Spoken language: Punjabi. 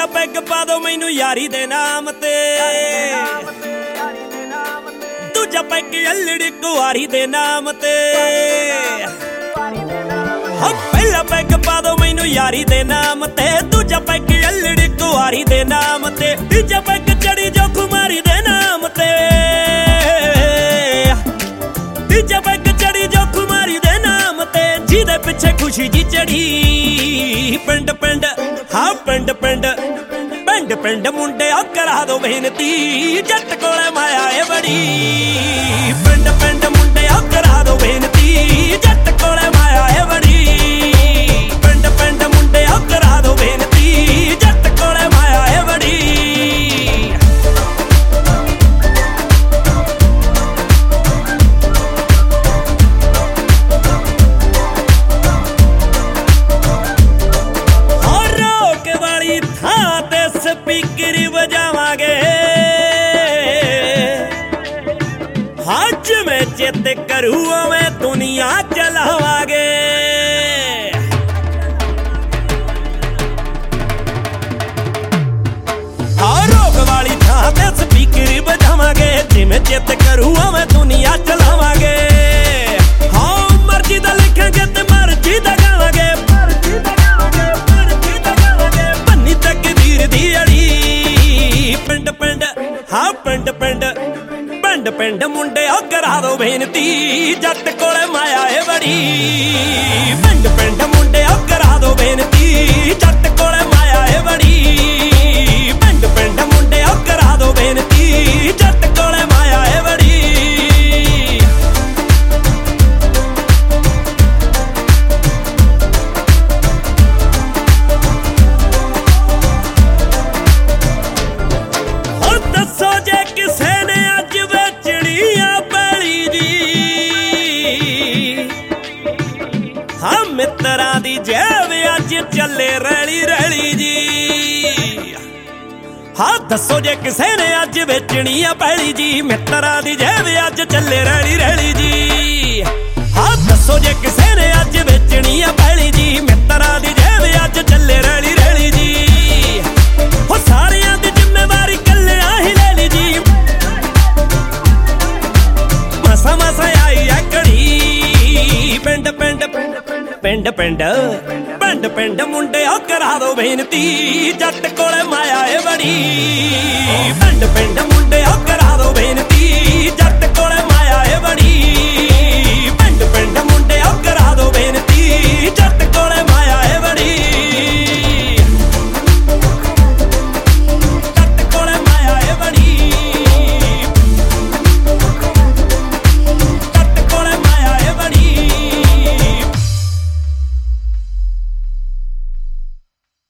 ਪੈਗ ਪਾ ਦੋ ਮੈਨੂੰ ਯਾਰੀ ਦੇ ਨਾਮ ਤੇ, ਦੂਜਾ ਪੈਗ ਅਲੜੀ ਕੁਆਰੀ ਦੇ ਨਾਮ ਤੇ। ਹਾਂ ਪਹਿਲਾ ਪੈਗ ਪਾ ਦੋ ਮੈਨੂੰ ਯਾਰੀ ਦੇ ਨਾਮ ਤੇ, ਦੂਜਾ ਪੈਗ ਅਲੜੀ ਕੁਆਰੀ ਦੇ ਨਾਮ ਤੇ, ਤੀਜਾ ਪੈਗ ਚੜੀ ਜੋ ਕੁਮਾਰੀ ਦੇ ਨਾਮ ਤੇ, ਤੀਜਾ ਪੈਗ ਚੜੀ ਜੋ ਕੁਮਾਰੀ ਦੇ ਨਾਮ ਤੇ, ਜਿਹਦੇ ਪਿੱਛੇ ਖੁਸ਼ੀ ਜੀ ਚੜੀ। ਪਿੰਡ ਪਿੰਡ ਹਾਂ ਪਿੰਡ ਪਿੰਡ ਪਿੰਡ ਪਿੰਡ ਮੁੰਡਿਆ ਕਰਾ ਦੋ ਬੇਨਤੀ, ਜੱਟ ਕੋਲੇ ਮਾਇਆ ਏ ਬੜੀ। ਪਿੰਡ ਪਿੰਡ ਮੁੰਡਿਆ ਕਰਾ ਦੋ ਬੇਨਤੀ, ਜੱਟ ਕੋਲੇ ਮਾਇਆ ਏ ਬੜੀ। ਪਿੰਡ ਪਿੰਡ ਮੁੰਡਿਆ ਕਰਾ ਦੋ ਬੇਨਤੀ, ਜੱਟ ਕੋਲੇ ਮਾਇਆ ਏ ਬੜੀ। ਸਪੀਕਰ ਵਜਾਵਾਂਗੇ ਅੱਜ ਮੈਂ ਚਿੱਤ ਕਰੂ ਮੈਂ ਦੁਨੀਆ ਚਲਾਵਾਂਗੇ। ਰੋਕ ਵਾਲੀ ਥਾਂ ਤੇ ਸਪੀਕਰ ਵਜਾਵਾਂਗੇ, ਜਿਵੇਂ ਚਿੱਤ ਕਰੂ ਮੈਂ ਦੁਨੀਆ ਚਲਾਵਾਂਗੇ। ਹਾਂ ਮਰਜ਼ੀ ਦਾ ਲਿਖਾਂਗੇ ਤੇ ਮਰਜ਼ੀ ਦਾ ਗਾਵਾਂਗੇ, ਪਿੰਡ ਪਿੰਡ ਹਾਂ ਪਿੰਡ ਪਿੰਡ ਪਿੰਡ ਪਿੰਡ ਮੁੰਡਿਆ ਕਰਾ ਦੋ ਬੇਨਤੀ, ਜੱਟ ਕੋਲੇ ਮਾਇਆ ਏ ਬੜੀ। ਪਿੰਡ ਪਿੰਡ ਮੁੰਡਿਆ ਕਰਾ ਦੋ ਬੇਨਤੀ, ਜੱਟ ਕੋਲੇ ਮਾਇਆ ਏ ਬੜੀ। ਪਿੰਡ ਪਿੰਡ ਮੁੰਡਿਆ ਕਰਾ ਦੋ ਬੇਨਤੀ, ਜੱਟ ਕੋਲੇ ਮਾਇਆ ਏ ਬੜੀ। ਹਾਂ ਮਿੱਤਰਾਂ ਦੀ ਜੇਬ ਅੱਜ ਚੱਲੇ ਰੈਲੀ ਰੈਲੀ ਜੀ। ਹਾਂ ਦੱਸੋ ਜੇ ਕਿਸੇ ਨੇ ਅੱਜ ਵੇਚਣੀ ਆ ਪੈਲੀ ਜੀ, ਮਿੱਤਰਾਂ ਦੀ ਜੇਬ ਅੱਜ ਚੱਲੇ ਰੈਲੀ ਰੈਲੀ ਜੀ। ਹਾਂ ਦੱਸੋ ਜੇ ਕਿਸੇ ਨੇ ਅੱਜ ਵੇਚਣੀ ਆ ਪੈਲੀ ਜੀ, ਮਿੱਤਰਾਂ ਦੀ ਜੇਬ ਅੱਜ ਚੱਲੇ ਰੈਲੀ ਰੈਲੀ ਜੀ। ਹੋ ਸਾਰਿਆਂ ਦੀ ਜ਼ਿੰਮੇਵਾਰੀ ਕੱਲਿਆਂ ਹੀ ਲੈ ਲਈ ਜੀ, ਮਸਾ ਮਸਾ ਆਈ ਆ ਘੜੀ। ਪਿੰਡ ਪਿੰਡ ਪਿੰਡ ਪਿੰਡ ਪਿੰਡ ਪਿੰਡ ਮੁੰਡਿਆ ਕਰਾ ਦੋ ਬੇਨਤੀ, ਜੱਟ ਕੋਲੇ ਮਾਇਆ ਏ ਬੜੀ। ਪਿੰਡ ਪਿੰਡ ਮੁੰਡਿਆ